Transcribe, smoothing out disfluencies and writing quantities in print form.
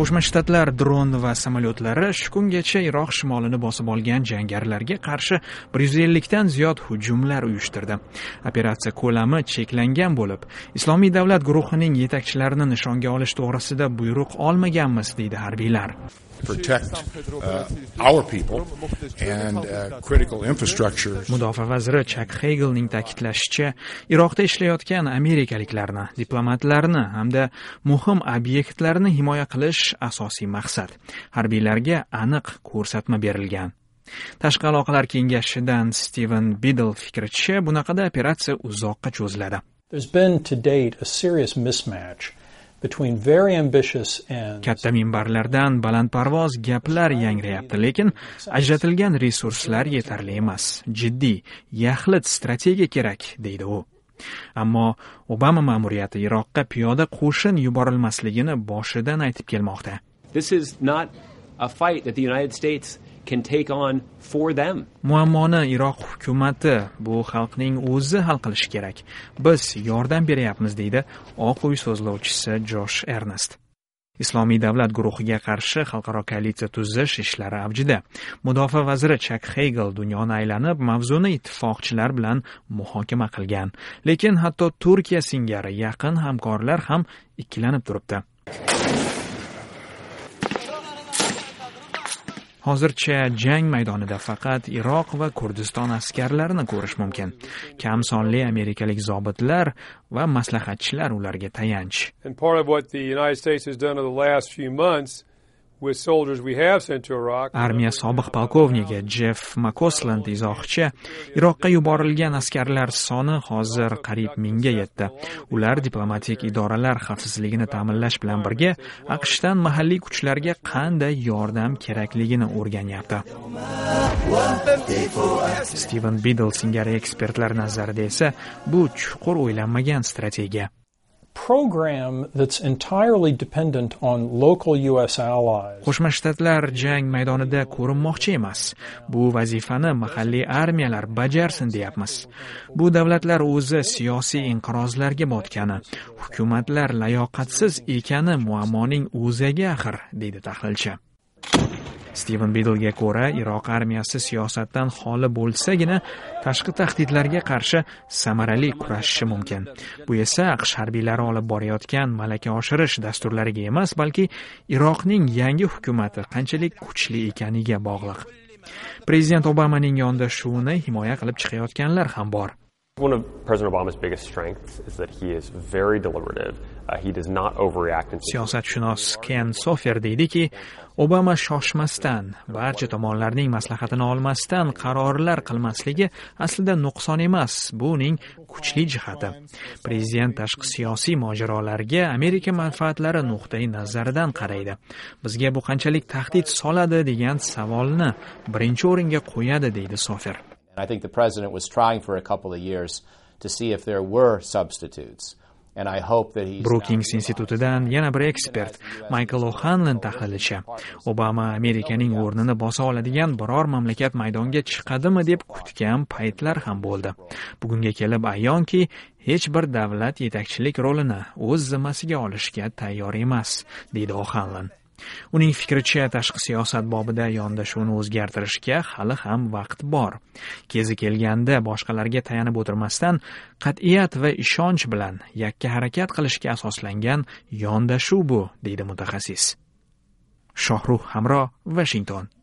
Qo'shma Shtatlar dron va samolyotlari shu kungacha Iroq shimolini bosib olgan jangarilarga qarshi 150 dan ziyod hujumlar uyushtirdi. Operatsiya ko'lami cheklangan bo'lib, Islomiy davlat guruhining yetakchilarini nishonga olish to'g'risida buyruq olmaganmiz, deydi harbiylar. Protect our people and critical infrastructure. Mudofaa vaziri Chuck Hagelning ta'kidlashicha, Iroqda ishlayotgan amerikaliklarni, diplomatlarni hamda muhim obyektlarni himoya qilish asosiy maqsad. Harbiylarga aniq ko'rsatma berilgan. Tashqi aloqalar kengashidan Steven Biddle fikricha, bunaqada operatsiya uzoqqa cho'ziladi. There's been to date a serious mismatch between very ambitious and katta minbarlardan balandparvoz gaplar yangrayapti, lekin ajratilgan resurslar yetarli emas. Jiddiy, yaxlit strategiya kerak, deydi u. Ammo Obama ma'muriyati Iroqqa piyoda qo'shin yuborilmasligini boshidan aytib kelmoqda. This is not a fight that the United States can take on for them. Muammoni Iroq hukumati, bu xalqning o'zi hal qilishi kerak. Biz yordam beryapmiz, deydi Oq uy so'zlovchisi Josh Ernest. Islomiy davlat guruhiga qarshi xalqaro koalitsiya tuzish ishlari avjida. Mudofaa vaziri Chuck Hagel dunyoni aylanib, mavzuni ittifoqchilar bilan muhokama qilgan. Lekin hatto Turkiya singari yaqin hamkorlar ham ikkilanib turibdi. Hozircha jang maydonida faqat Iroq va Kurdiston askarlarini ko'rish mumkin. Kam sonli amerikalik zobitlar va maslahatchilar ularga tayanch. And part of what the United States has done over the last few months with soldiers we have sent to Iraq. Armiya sobiq polkovniki Jeff McCausland izohchi, Iroqqa yuborilgan askarlar soni hozir qariyb 1000 ga yetdi. Ular diplomatik idoralar xavfsizligini ta'minlash bilan birga AQShdan mahalliy kuchlarga qanday yordam kerakligini o'rganyapti. Steven Biddle singari ekspertlar nazarida esa bu chuqur o'ylanmagan strategiya. Program that's entirely dependent on local US allies. Qo'shma Shtatlar jang maydonida ko'rinmoqchi emas. Bu vazifani mahalliy armiyalar bajarsin deyapmiz. Bu davlatlar o'zi siyosiy inqirozlarga botgani, hukumatlar layoqatsiz ekani muammoning o'ziga axir, deydi tahlilchi. Steven Biddle'ga ko'ra, Iroq armiyasi siyosatdan xoli bo'lsagina tashqi tahdidlarga qarshi samarali kurashishi mumkin. Bu esa AQSh harbiylari olib borayotgan malaka oshirish dasturlariga emas, balki Iroqning yangi hukumati qanchalik kuchli ekaniga bog'liq. Prezident Obamaning yondashuvini himoya qilib chiqayotganlar ham bor. One of President Obama's biggest strengths is that he is very deliberative. He does not overreact. Siyosatshunos Ken Sofer deydiki, Obama shoshmasdan, barcha tomonlarning maslahatini olmasdan qarorlar qilmasligi aslida nuqson emas, bu uning kuchli jihati. Prezident tashqi siyosiy mojarolarga Amerika manfaatlari nuqtai nazaridan qaraydi. Bizga bu qanchalik tahdid soladi degan savolni birinchi o'ringa qo'yadi, deydi Sofer. I think the president was trying for a couple of years to see if there were substitutes. And I hope that he's Brookings institutidan yana bir ekspert Michael O'Hanlon tahlilchi. Obama Amerikaning o'rnini bosa oladigan biror mamlakat maydonga chiqadimi deb kutgan paytlar ham bo'ldi. Bugunga kelib ayonki, hech bir davlat yetakchilik rolini o'z zimmasiga olishga tayyor emas, deydi O'Hanlon. Uning fikricha, tashqi siyosat bobida yondashuvni o'zgartirishga hali ham vaqt bor. Kezi kelganda boshqalarga tayanib o'tirmasdan, qat'iyat va ishonch bilan yakka harakat qilishga asoslangan yondashuv bu, deydi mutaxassis. Shohruh Hamro, Washington.